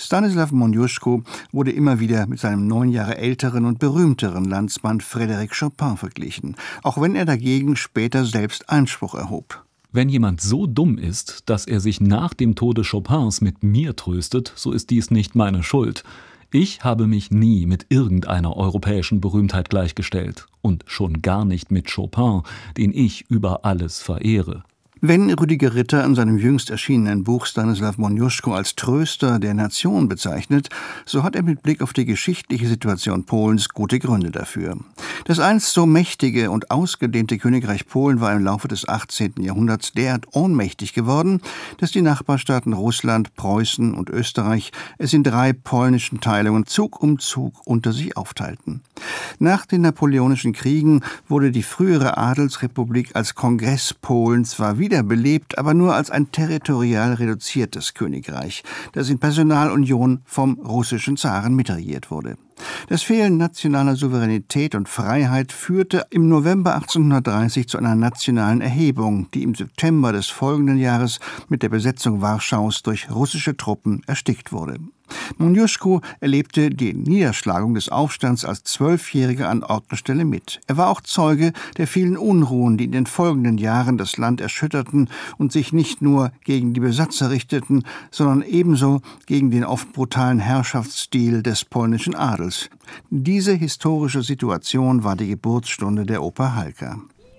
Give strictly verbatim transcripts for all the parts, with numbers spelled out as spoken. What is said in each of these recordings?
Stanisław Moniuszko wurde immer wieder mit seinem neun Jahre älteren und berühmteren Landsmann Frédéric Chopin verglichen, auch wenn er dagegen später selbst Einspruch erhob. Wenn jemand so dumm ist, dass er sich nach dem Tode Chopins mit mir tröstet, so ist dies nicht meine Schuld. Ich habe mich nie mit irgendeiner europäischen Berühmtheit gleichgestellt und schon gar nicht mit Chopin, den ich über alles verehre. Wenn Rüdiger Ritter in seinem jüngst erschienenen Buch Stanisław Moniuszko als Tröster der Nation bezeichnet, so hat er mit Blick auf die geschichtliche Situation Polens gute Gründe dafür. Das einst so mächtige und ausgedehnte Königreich Polen war im Laufe des achtzehnten Jahrhunderts derart ohnmächtig geworden, dass die Nachbarstaaten Russland, Preußen und Österreich es in drei polnischen Teilungen Zug um Zug unter sich aufteilten. Nach den Napoleonischen Kriegen wurde die frühere Adelsrepublik als Kongress Polen zwar wieder belebt, aber nur als ein territorial reduziertes Königreich, das in Personalunion vom russischen Zaren mitregiert wurde. Das Fehlen nationaler Souveränität und Freiheit führte im November achtzehnhundertdreißig zu einer nationalen Erhebung, die im September des folgenden Jahres mit der Besetzung Warschaus durch russische Truppen erstickt wurde. Moniuszko erlebte die Niederschlagung des Aufstands als Zwölfjähriger an Ort und Stelle mit. Er war auch Zeuge der vielen Unruhen, die in den folgenden Jahren das Land erschütterten und sich nicht nur gegen die Besatzer richteten, sondern ebenso gegen den oft brutalen Herrschaftsstil des polnischen Adels. Diese historische Situation war die Geburtsstunde der Oper Halka.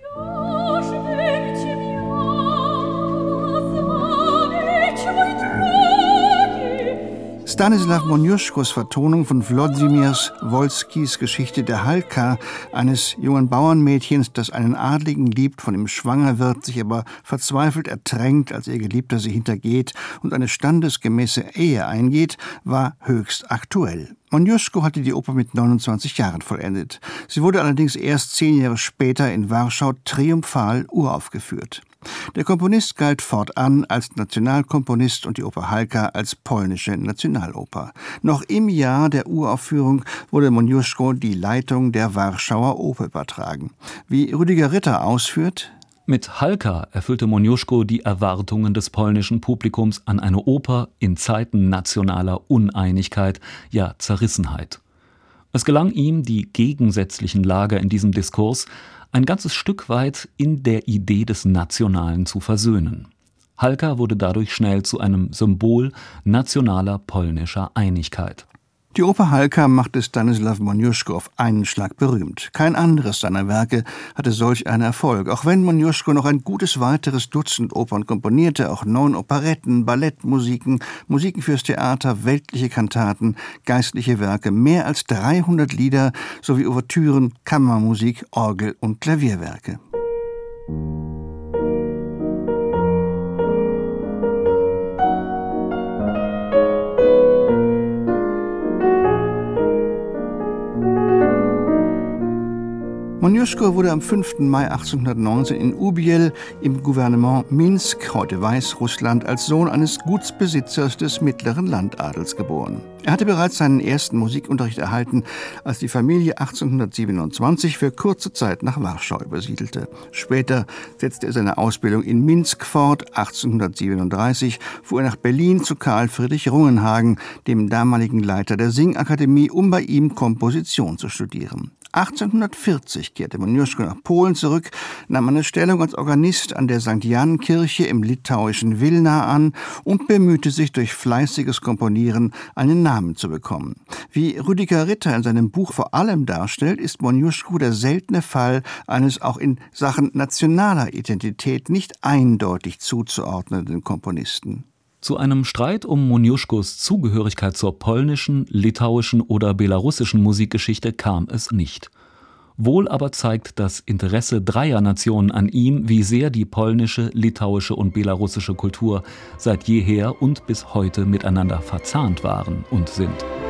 Stanisław Moniuszkos Vertonung von Włodzimir Wolskis Geschichte der Halka, eines jungen Bauernmädchens, das einen Adligen liebt, von ihm schwanger wird, sich aber verzweifelt ertränkt, als ihr Geliebter sie hintergeht und eine standesgemäße Ehe eingeht, war höchst aktuell. Moniuszko hatte die Oper mit neunundzwanzig Jahren vollendet. Sie wurde allerdings erst zehn Jahre später in Warschau triumphal uraufgeführt. Der Komponist galt fortan als Nationalkomponist und die Oper Halka als polnische Nationaloper. Noch im Jahr der Uraufführung wurde Moniuszko die Leitung der Warschauer Oper übertragen. Wie Rüdiger Ritter ausführt: Mit Halka erfüllte Moniuszko die Erwartungen des polnischen Publikums an eine Oper in Zeiten nationaler Uneinigkeit, ja Zerrissenheit. Es gelang ihm, die gegensätzlichen Lager in diesem Diskurs ein ganzes Stück weit in der Idee des Nationalen zu versöhnen. Halka wurde dadurch schnell zu einem Symbol nationaler polnischer Einigkeit. Die Oper Halka machte Stanisław Moniuszko auf einen Schlag berühmt. Kein anderes seiner Werke hatte solch einen Erfolg. Auch wenn Moniuszko noch ein gutes weiteres Dutzend Opern komponierte, auch neun Operetten, Ballettmusiken, Musiken fürs Theater, weltliche Kantaten, geistliche Werke, mehr als dreihundert Lieder sowie Ouvertüren, Kammermusik, Orgel- und Klavierwerke. Moniuszko wurde am fünften Mai achtzehnhundertneunzehn in Ubiel im Gouvernement Minsk, heute Weißrussland, als Sohn eines Gutsbesitzers des mittleren Landadels geboren. Er hatte bereits seinen ersten Musikunterricht erhalten, als die Familie achtzehnhundertsiebenundzwanzig für kurze Zeit nach Warschau übersiedelte. Später setzte er seine Ausbildung in Minsk fort. achtzehnhundertsiebenunddreißig fuhr er nach Berlin zu Karl Friedrich Rungenhagen, dem damaligen Leiter der Singakademie, um bei ihm Komposition zu studieren. achtzehnhundertvierzig kehrte Moniuszko nach Polen zurück, nahm eine Stellung als Organist an der Sankt Jan-Kirche im litauischen Wilna an und bemühte sich durch fleißiges Komponieren einen Namen zu bekommen. Wie Rüdiger Ritter in seinem Buch vor allem darstellt, ist Moniuszko der seltene Fall eines auch in Sachen nationaler Identität nicht eindeutig zuzuordnenden Komponisten. Zu einem Streit um Moniuszkos Zugehörigkeit zur polnischen, litauischen oder belarussischen Musikgeschichte kam es nicht. Wohl aber zeigt das Interesse dreier Nationen an ihm, wie sehr die polnische, litauische und belarussische Kultur seit jeher und bis heute miteinander verzahnt waren und sind.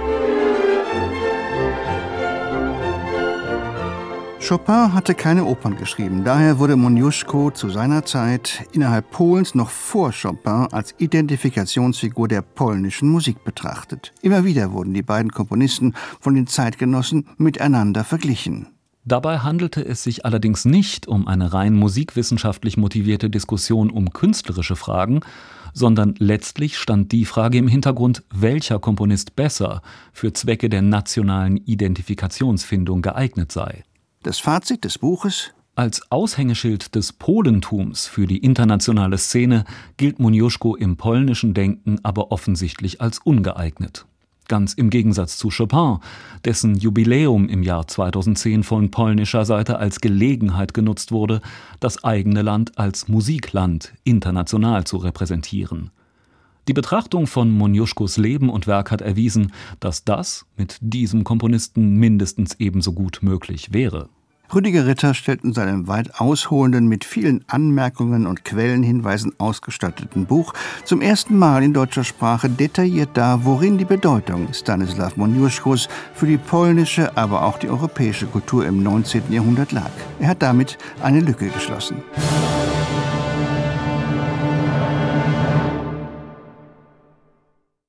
Chopin hatte keine Opern geschrieben, daher wurde Moniuszko zu seiner Zeit innerhalb Polens noch vor Chopin als Identifikationsfigur der polnischen Musik betrachtet. Immer wieder wurden die beiden Komponisten von den Zeitgenossen miteinander verglichen. Dabei handelte es sich allerdings nicht um eine rein musikwissenschaftlich motivierte Diskussion um künstlerische Fragen, sondern letztlich stand die Frage im Hintergrund, welcher Komponist besser für Zwecke der nationalen Identifikationsfindung geeignet sei. Das Fazit des Buches: Als Aushängeschild des Polentums für die internationale Szene gilt Moniuszko im polnischen Denken aber offensichtlich als ungeeignet. Ganz im Gegensatz zu Chopin, dessen Jubiläum im Jahr zweitausendzehn von polnischer Seite als Gelegenheit genutzt wurde, das eigene Land als Musikland international zu repräsentieren. Die Betrachtung von Moniuszkos Leben und Werk hat erwiesen, dass das mit diesem Komponisten mindestens ebenso gut möglich wäre. Rüdiger Ritter stellt in seinem weit ausholenden, mit vielen Anmerkungen und Quellenhinweisen ausgestatteten Buch zum ersten Mal in deutscher Sprache detailliert dar, worin die Bedeutung Stanisław Moniuszkos für die polnische, aber auch die europäische Kultur im neunzehnten Jahrhundert lag. Er hat damit eine Lücke geschlossen.